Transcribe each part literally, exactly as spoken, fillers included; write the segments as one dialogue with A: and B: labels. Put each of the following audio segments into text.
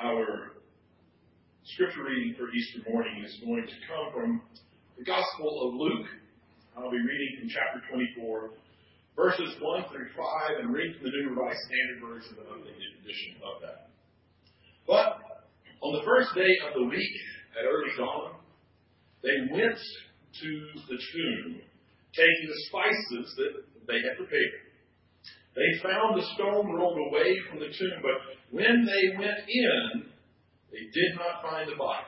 A: Our scripture reading for Easter morning is going to come from the Gospel of Luke. I'll be reading from chapter twenty-four, verses one through five, and reading from the New Revised Standard Version, the updated edition of that. But on the first day of the week, at early dawn, they went to the tomb, taking the spices that they had prepared. They found the stone rolled away from the tomb, but when they went in, they did not find the body.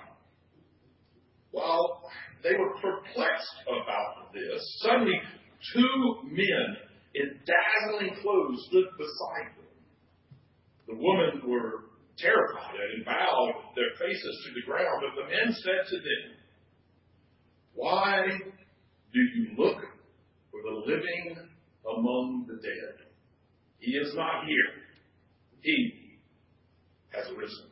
A: While they were perplexed about this, suddenly two men in dazzling clothes stood beside them. The women were terrified and bowed their faces to the ground, but the men said to them, "Why do you look for the living among the dead? He is not here. He has risen."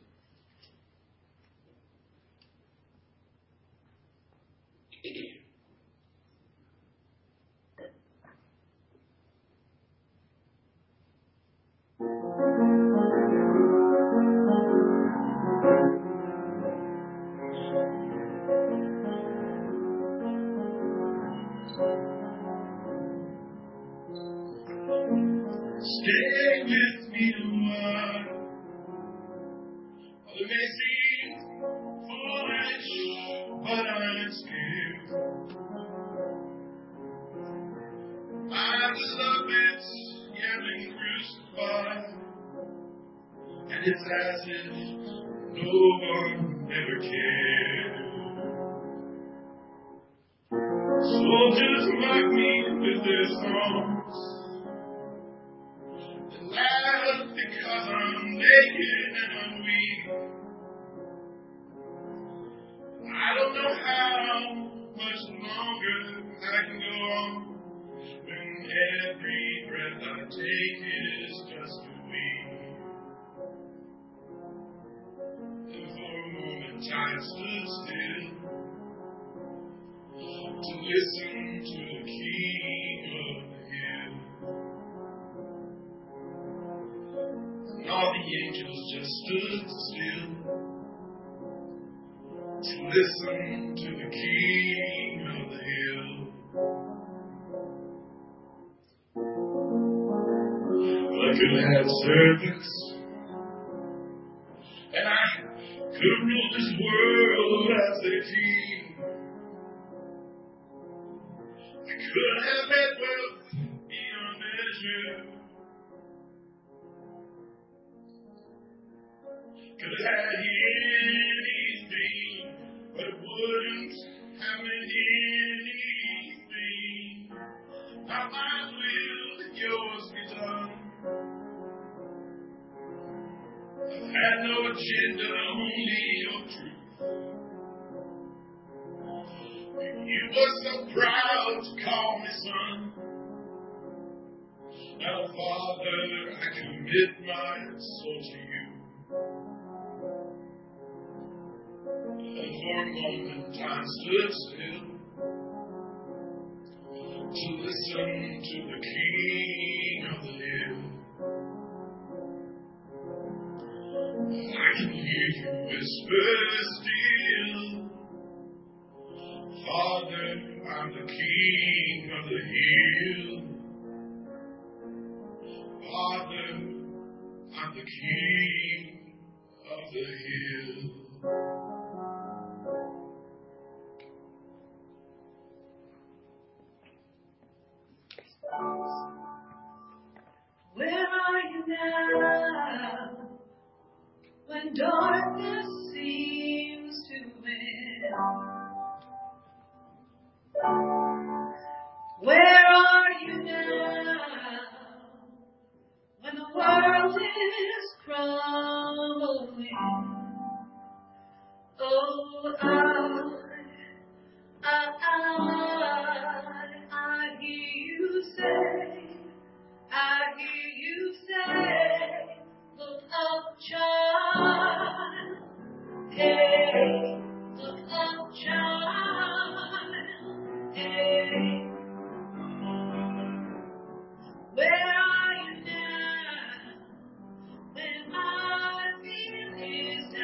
B: Stay with me a while. It may seem foolish, but I'm scared. My beloved's yelling crucified, and it's as if no one ever cared. Soldiers mock me with their songs, laugh because I'm naked and I'm weak. I don't know how much longer I can go on when every breath I take is just a week. And for a moment I stood still to listen to the King of the Hill. All the angels just stood still to listen to the King of the Hill. I could have servants, and I could have ruled this world as they please. I could have had wealth beyond measure. Could have had anything, but it wouldn't have meant anything. Not my will, and yours be done. I've had no agenda, only your truth. And you were so proud to call me son. Now, Father, I commit my soul to you. And for a moment I stood still to listen to the King of the Hill. I can hear you whisper still, Father, I'm the King of the Hill. Father, I'm the King of the Hill.
C: Where are you now, when darkness seems to win? Where are you now, when the world is crumbling? Oh, I, I, I, I hear you say, I hear you say, look up, child. Hey, look up, child. Hey, where are you now, when my fear is down?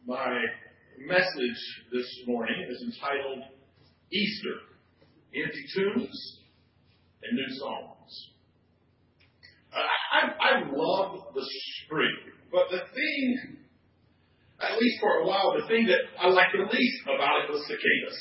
A: My message this morning is entitled Easter, Empty Tombs and New Songs. I, I, I love the spring, but the thing, at least for a while, the thing that I liked the least about it was cicadas.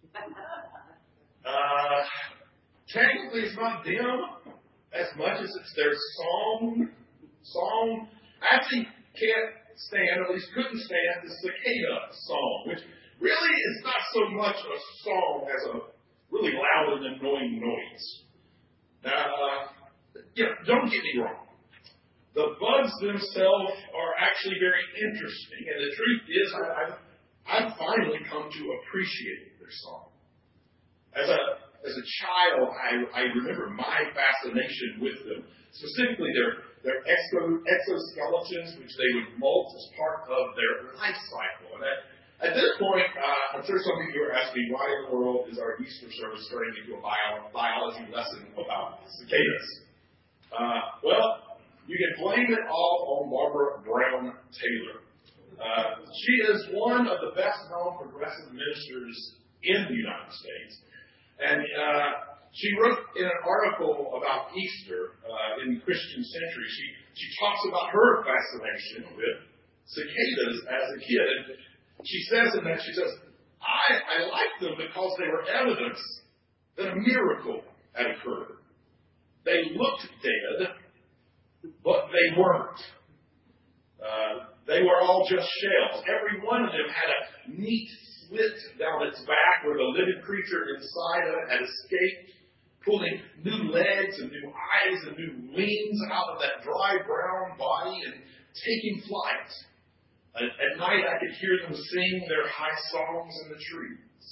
A: Uh, technically, it's not them as much as it's their song. Song. I actually can't stand, or at least couldn't stand, the cicada song, which really is not so much a song as a really loud and annoying noise. Now, uh, you know, don't get me wrong. The bugs themselves are actually very interesting, and the truth is, I, I've, I've finally come to appreciate their song. As a as a child, I, I remember my fascination with them, specifically their their exo, exoskeletons, which they would molt as part of their life cycle. And at, at this point, uh, I'm sure some of you are asking, why in the world is our Easter service turning into a bio, biology lesson about cicadas? Uh, well, you can blame it all on Barbara Brown Taylor. Uh, she is one of the best-known progressive ministers in the United States. And uh, she wrote in an article about Easter uh, in Christian Century, she, she talks about her fascination with cicadas as a kid. And she says in that, she says, I, I liked them because they were evidence that a miracle had occurred. They looked dead, but they weren't. Uh, they were all just shells. Every one of them had a neat slit down its back where the living creature inside of it had escaped, pulling new legs and new eyes and new wings out of that dry brown body and taking flight. At, at night I could hear them sing their high songs in the trees.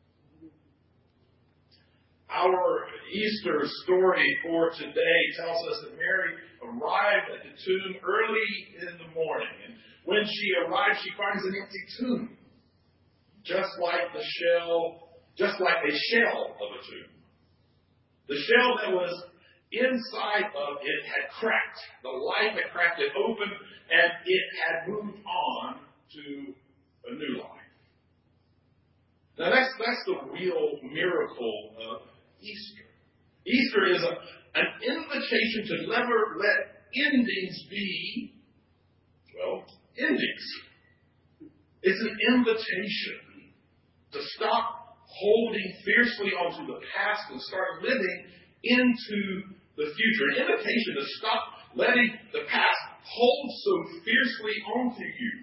A: Our Easter story for today tells us that Mary arrived at the tomb early in the morning. And when she arrived, she finds an empty tomb. Just like the shell, just like a shell of a tomb. The shell that was inside of it had cracked. The life had cracked it open, and it had moved on to a new life. Now that's that's the real miracle of Easter. Easter is a, an invitation to never let endings be, well, endings. It's an invitation to stop holding fiercely onto the past and start living into the future. An invitation to stop letting the past hold so fiercely onto you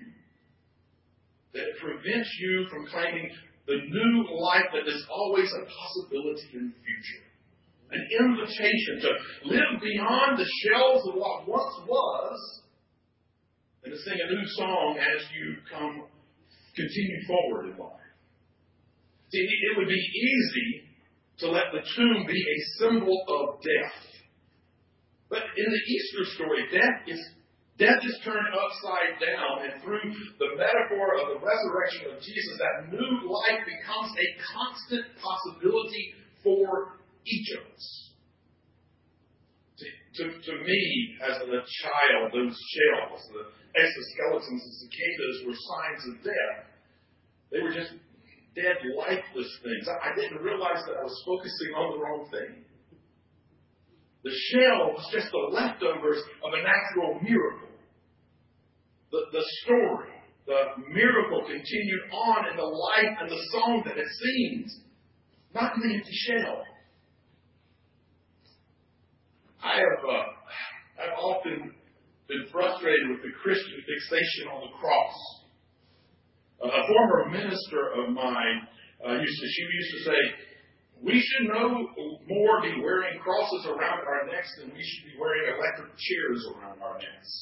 A: that it prevents you from claiming the new life that is always a possibility in the future. An invitation to live beyond the shells of what once was and to sing a new song as you come continue forward in life. See, it would be easy to let the tomb be a symbol of death. But in the Easter story, death is death is turned upside down, and through the metaphor of the resurrection of Jesus, that new life becomes a constant possibility for each of us. To, to, to me, as a child, those shells, the exoskeletons and cicadas were signs of death. They were just dead, lifeless things. I didn't realize that I was focusing on the wrong thing. The shell was just the leftovers of a natural miracle. The, the story, the miracle continued on in the life and the song that it sings, not in the empty shell. I have uh, I've often been frustrated with the Christian fixation on the cross. Uh, a former minister of mine uh, used to, she used to say, we should no more be wearing crosses around our necks than we should be wearing electric chairs around our necks.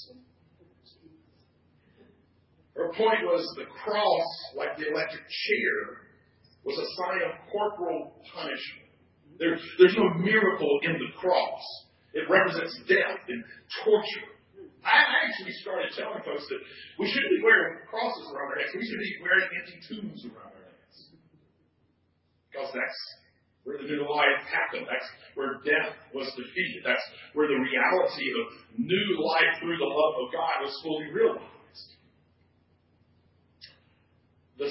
A: Her point was the cross, like the electric chair, was a sign of corporal punishment. There, there's no miracle in the cross. It represents death and torture. I actually started telling folks that we shouldn't be wearing crosses around our necks. We should be wearing empty tombs around our necks. Because that's where the new life happened. That's where death was defeated. That's where the reality of new life through the love of God was fully realized.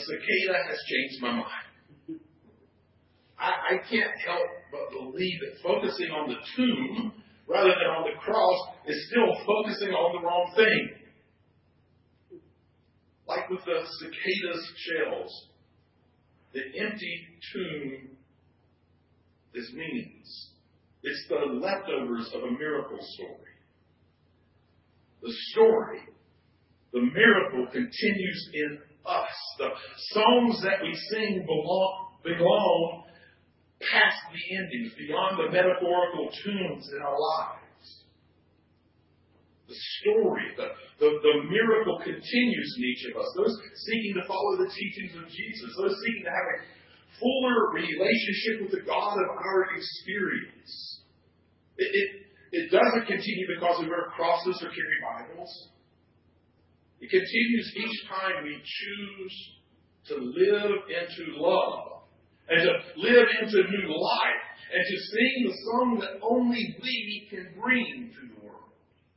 A: cicada has changed my mind. I, I can't help but believe that focusing on the tomb rather than on the cross is still focusing on the wrong thing. Like with the cicada's shells, the empty tomb is meaningless. It's the leftovers of a miracle story. The story, the miracle continues in us. The songs that we sing belong, belong past the endings, beyond the metaphorical tombs in our lives. The story, the, the, the miracle continues in each of us. Those seeking to follow the teachings of Jesus, those seeking to have a fuller relationship with the God of our experience. It, it, it doesn't continue because we wear crosses or carry Bibles. It continues each time we choose to live into love and to live into new life and to sing the song that only we can bring to the world.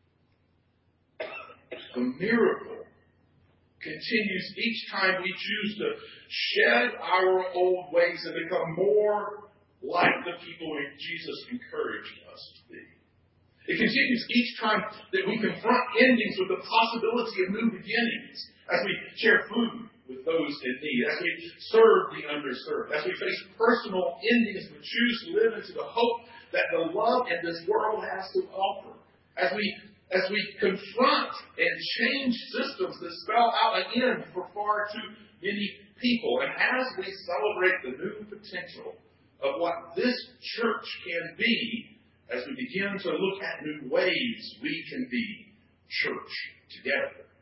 A: The miracle continues each time we choose to shed our old ways and become more like the people that Jesus encouraged us to be. It continues each time that we confront endings with the possibility of new beginnings, as we share food with those in need, as we serve the underserved, as we face personal endings but choose to live into the hope that the love in this world has to offer, as we as we confront and change systems that spell out an end for far too many people, and as we celebrate the new potential of what this church can be, as we begin to look at new ways we can be church together.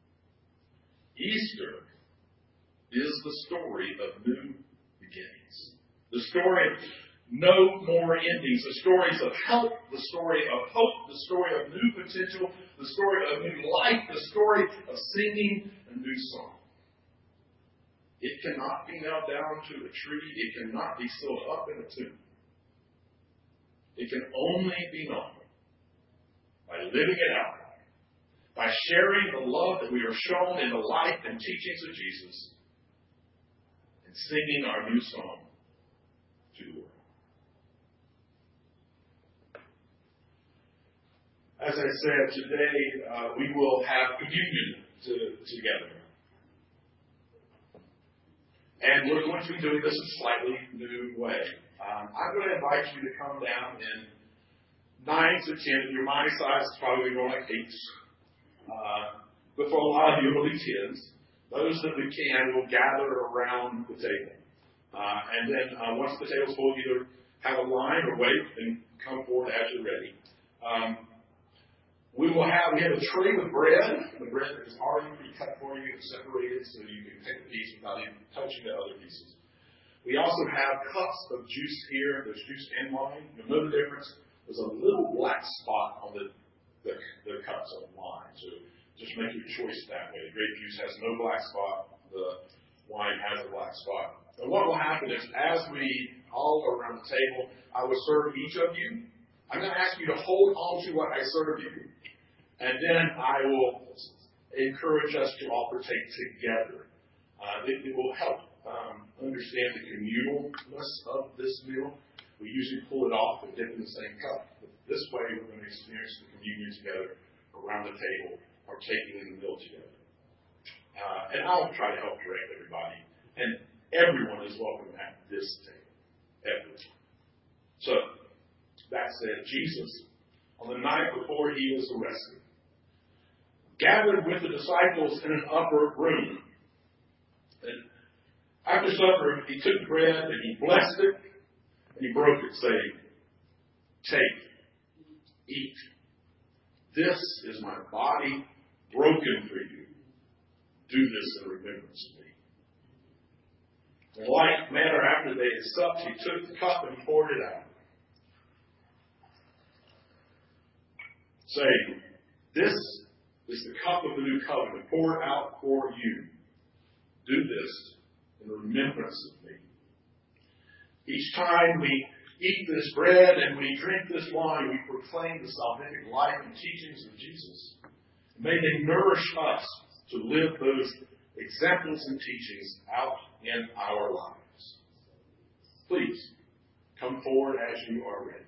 A: Easter is the story of new beginnings. The story of no more endings. The stories of help. The story of hope. The story of new potential. The story of new life. The story of singing a new song. It cannot be nailed down to a tree. It cannot be sealed up in a tomb. It can only be known by living it out, by sharing the love that we are shown in the life and teachings of Jesus, and singing our new song to the world. As I said, today uh, we will have communion to, together. And we're going to be doing this in a slightly new way. Um, I'm going to invite you to come down in nines or ten. Your mind size is probably more like eights. Uh, but for a lot of you, it'll be tens. Those that we can will gather around the table. Uh, and then uh, once the table's full, either have a line or wait and come forward as you're ready. Um, we will have we have a tray with bread. The bread is already pre-cut for you and separated so you can take a piece without even touching the other pieces. We also have cups of juice here. There's juice and wine. You'll know the difference. There's a little black spot on the, the, the cups of wine. So just make your choice that way. Grape juice has no black spot. The wine has a black spot. And what will happen is as we all are around the table, I will serve each of you. I'm going to ask you to hold on to what I serve you. And then I will encourage us to all partake together. Uh, it, it will help um, understand the communalness of this meal. We usually pull it off and dip in the same cup. But this way, we're going to experience the communion together around the table, partaking in the meal together. Uh, and I'll try to help direct everybody. And everyone is welcome at this table. Everyone. So, that said, Jesus, on the night before he was arrested, gathered with the disciples in an upper room. And after supper, he took bread and he blessed it and he broke it, saying, "Take, eat. This is my body broken for you. Do this in remembrance of me." In like manner, after they had supped, he took the cup and poured it out, saying, "This is the cup of the new covenant poured out for you. Do this in remembrance of me." Each time we eat this bread and we drink this wine, we proclaim the salvific life and teachings of Jesus. May they nourish us to live those examples and teachings out in our lives. Please come forward as you are ready.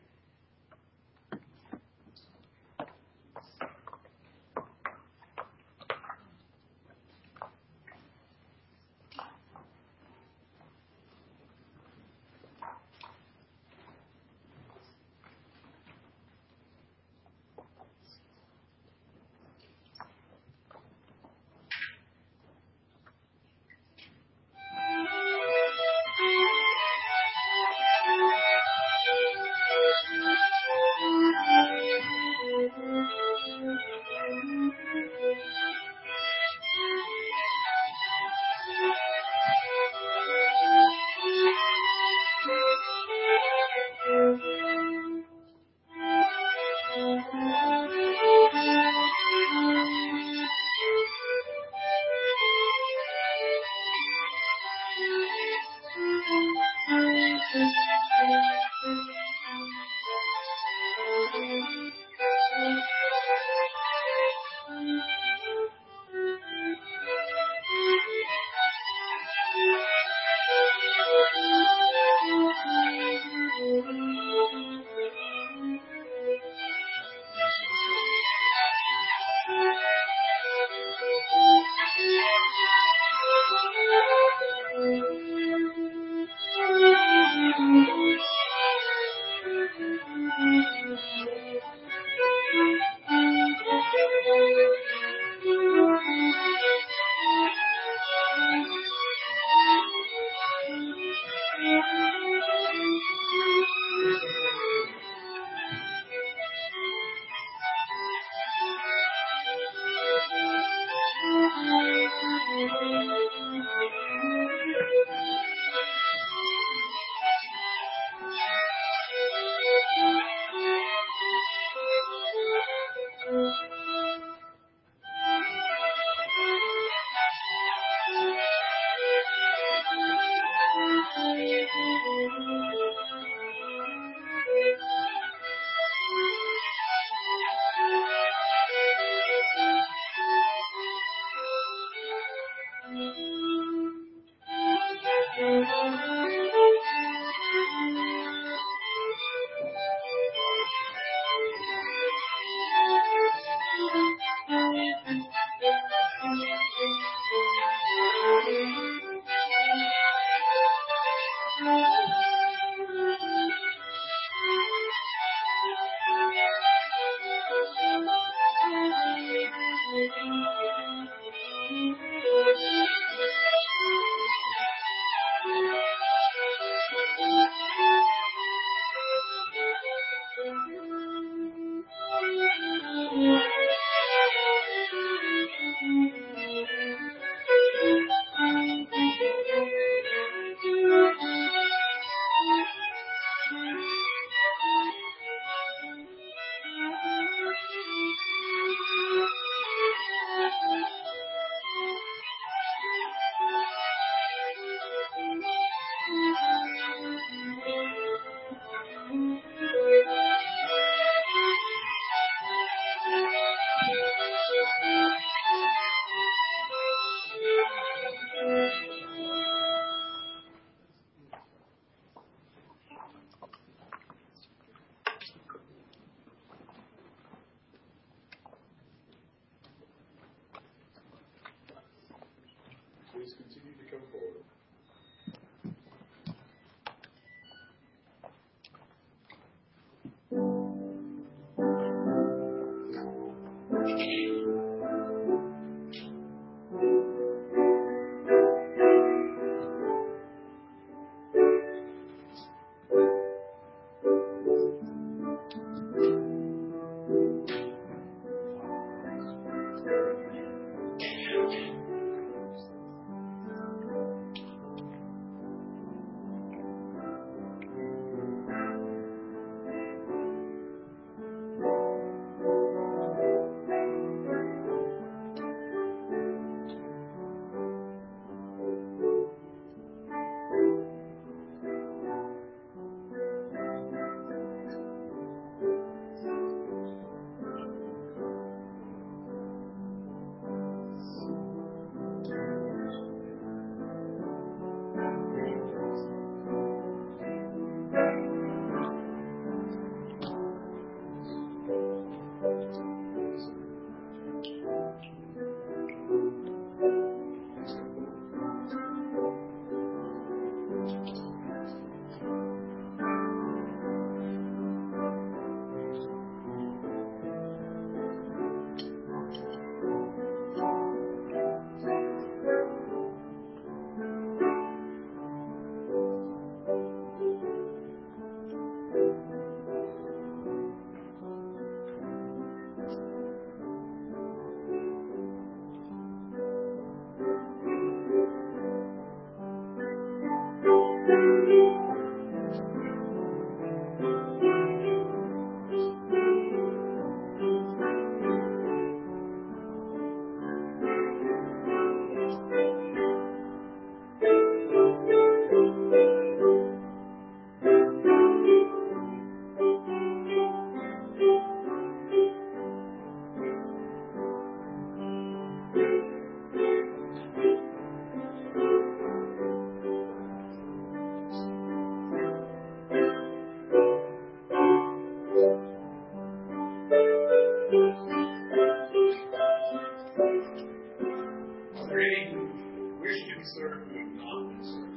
A: served, who have not been served.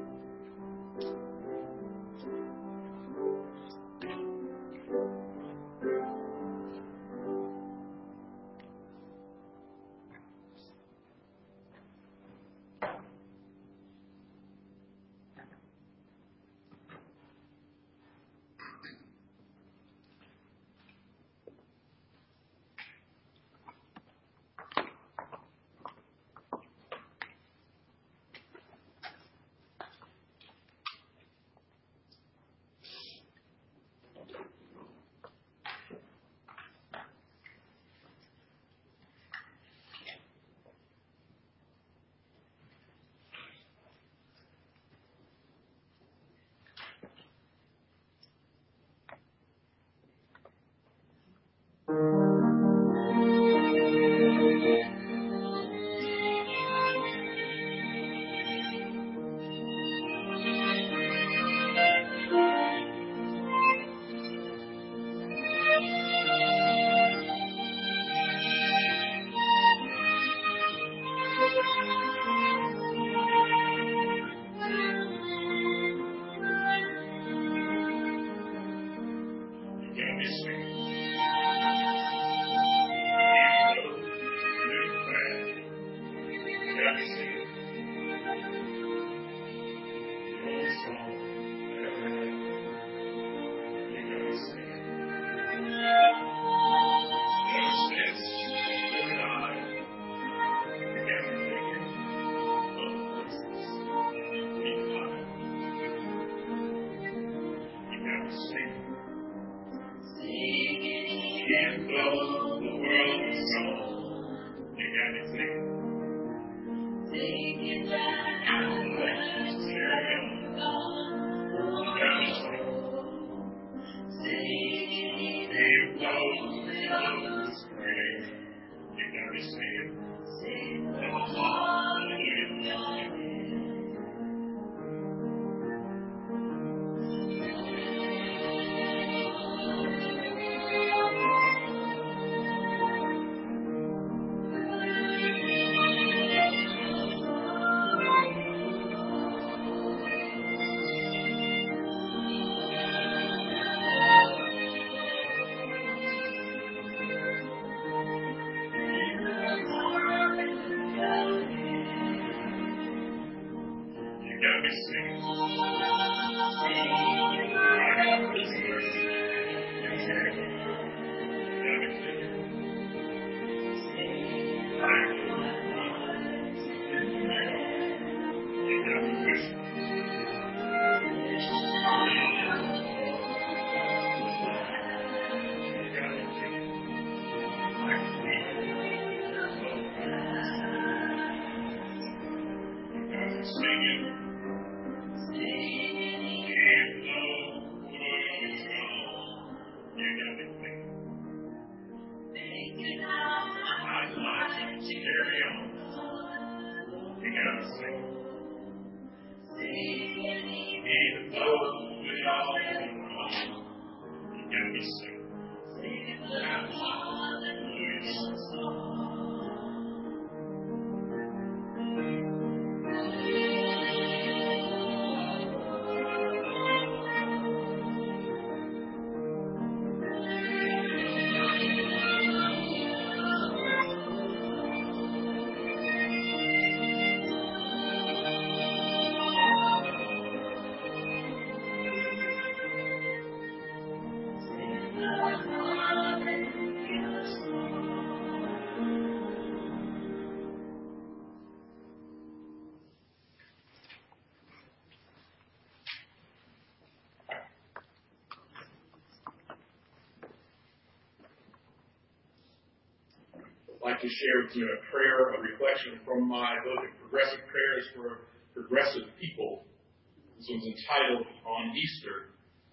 A: I'd like to share with you a prayer, a reflection from my book of Progressive Prayers for Progressive People. This one's entitled On Easter,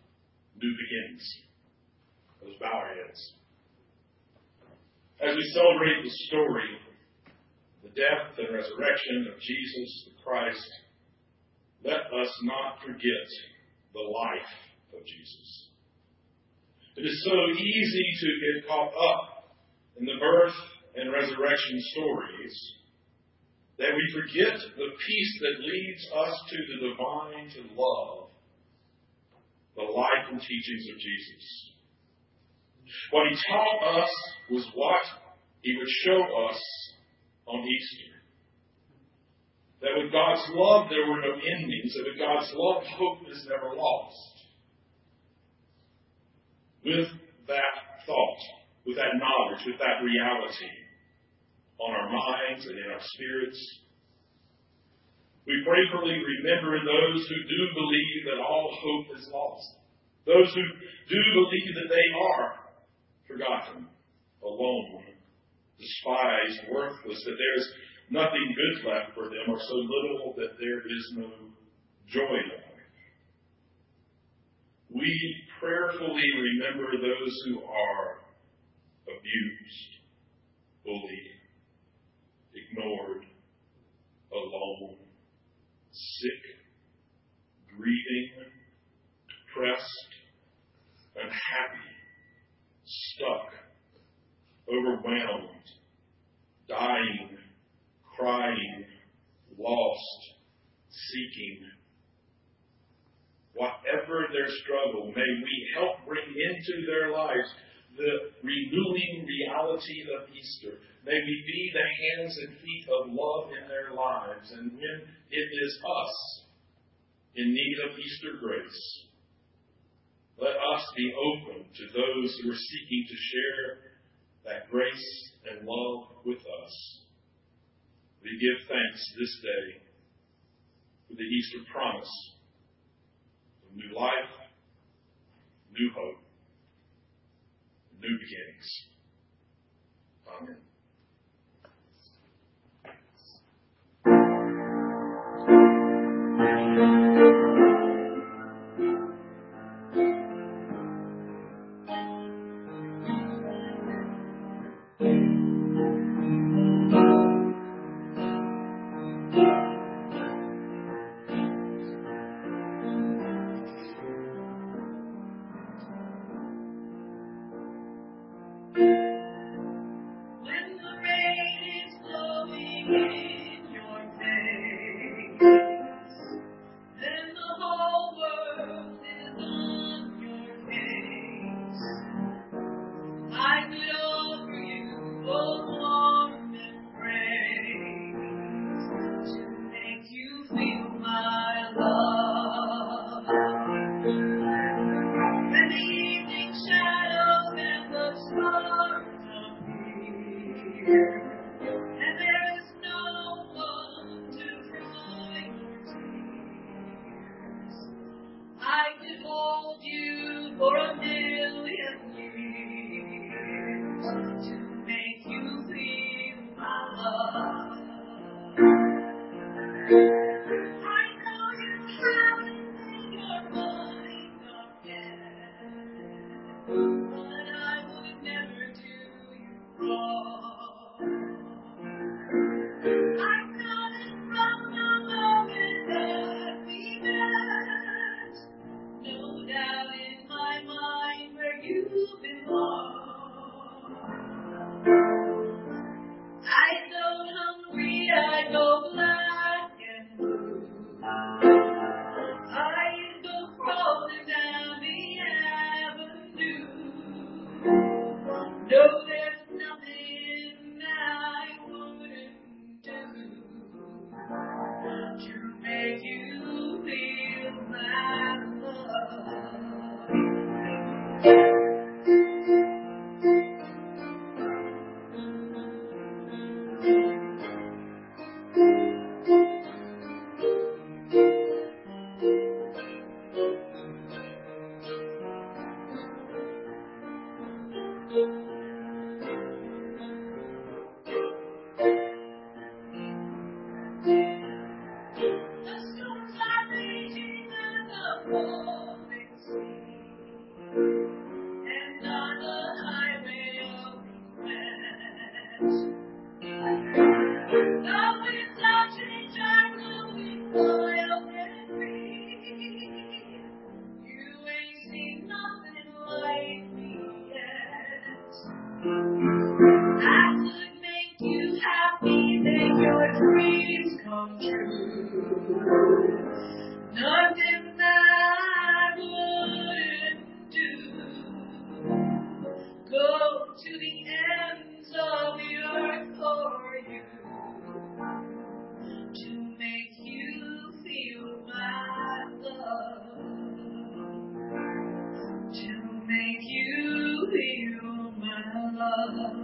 A: New Beginnings. Let's bow our heads. As we celebrate the story, the death and resurrection of Jesus the Christ, let us not forget the life of Jesus. It is so easy to get caught up in the birth and resurrection stories, that we forget the peace that leads us to the divine to love the life and teachings of Jesus. What he taught us was what he would show us on Easter. That with God's love there were no endings, that with God's love hope is never lost. With that thought, with that knowledge, with that reality on our minds and in our spirits, we prayerfully remember those who do believe that all hope is lost. Those who do believe that they are forgotten, alone, despised, worthless, that there is nothing good left for them, or so little that there is no joy in life. We prayerfully remember those who are abused, bullied, ignored, alone, sick, grieving, depressed, unhappy, stuck, overwhelmed, dying, crying, lost, seeking. Whatever their struggle, may we help bring into their lives the renewing reality of Easter. May we be the hands and feet of love in their lives. And when it is us in need of Easter grace, let us be open to those who are seeking to share that grace and love with us. We give thanks this day for the Easter promise of new life, new hope, new beginnings. Amen.
C: I could make you happy, then you're free. Nothing that I wouldn't do. Go to the ends of the earth for you, to make you feel my love, to make you feel my love.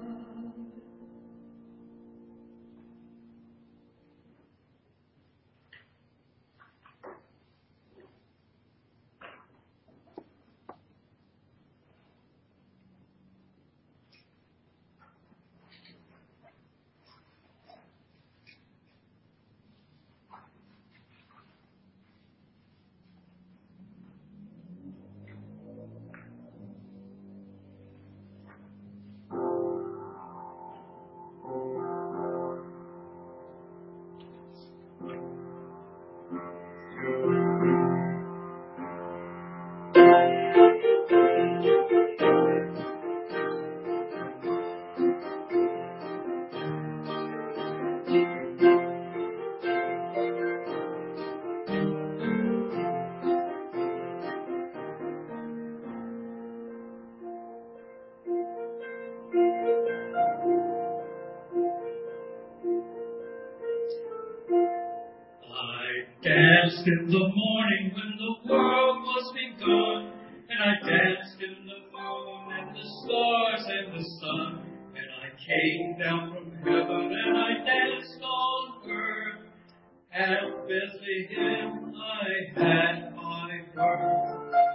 D: Danced in the morning when the world was begun, and I danced in the moon and the stars and the sun, and I came down from heaven and I danced on earth. At Bethlehem I had my birth.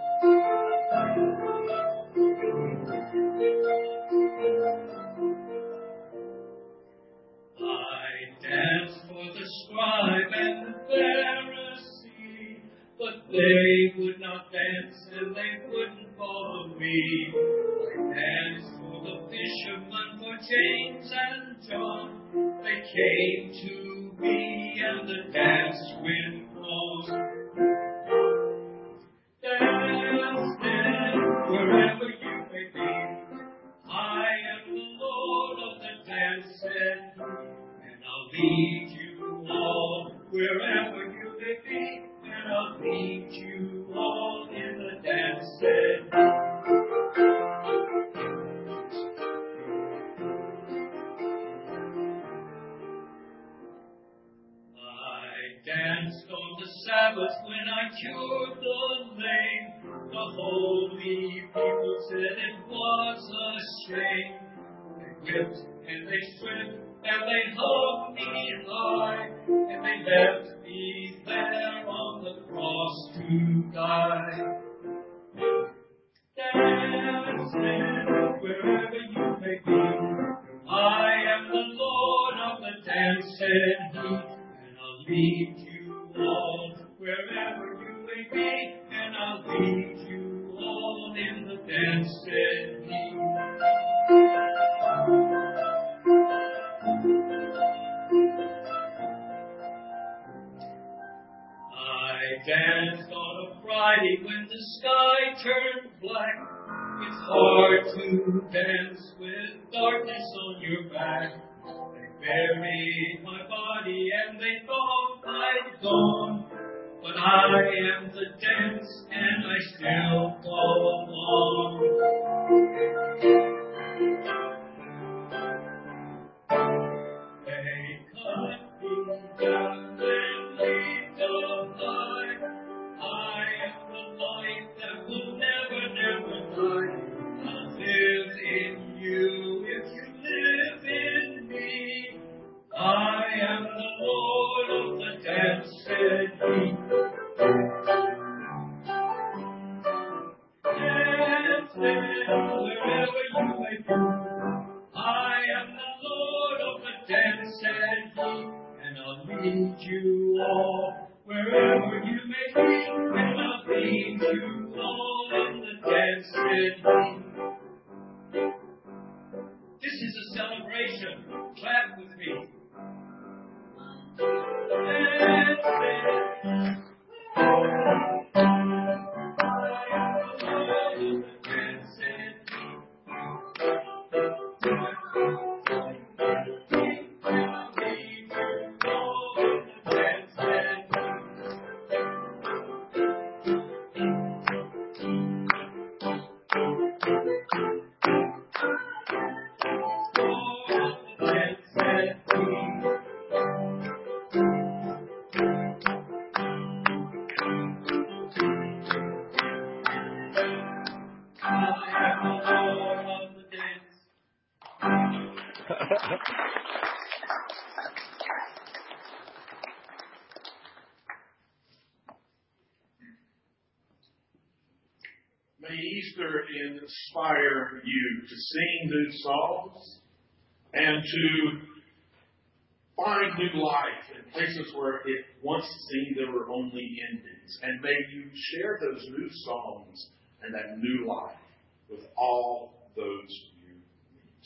D: I danced for the scribe and the Pharisee, but they would not dance and they wouldn't follow me. I danced for the fishermen, for James and John. They came to me and the dance went on. Dance, dance, wherever you may be. I am the Lord of the dance, said he, and I'll lead you all wherever you may be, and I'll lead you all in the dance, said he. I danced on the Sabbath when I cured the lame. The holy people said it was a shame. They whipped and they stripped and they hung me high, and they left me there on the cross to die. Dancing wherever you may be, I am the Lord of the dance, said he, and I'll lead you all wherever you may be, and I'll lead you all in the dance, said he. I danced on a Friday when the sky turned black. It's hard to dance with darkness on your back. They buried my body and they thought I'd gone, but I am the dance and I still go on. They cut me down and leave the light. I am the light that will never, never die. I'll live in you if you live in me. I am the Lord of the dance, said he. Dance, dance, wherever you may be. I am the Lord of the dance, said he, and I'll lead you all wherever you may be, and I'll lead you all in the dance, said he. This is a celebration. Clap with me. Dance, dance. Dance,
A: May Easter inspire you to sing new songs and to find new life in places where it once seemed there were only endings. And may you share those new songs and that new life with all those you meet.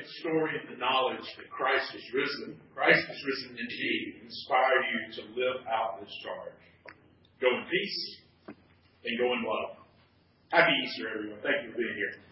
A: the story and the knowledge that Christ is risen, Christ is risen indeed, inspire you to live out this charge. Go in peace and go in love. Happy Easter, everyone. Thank you for being here.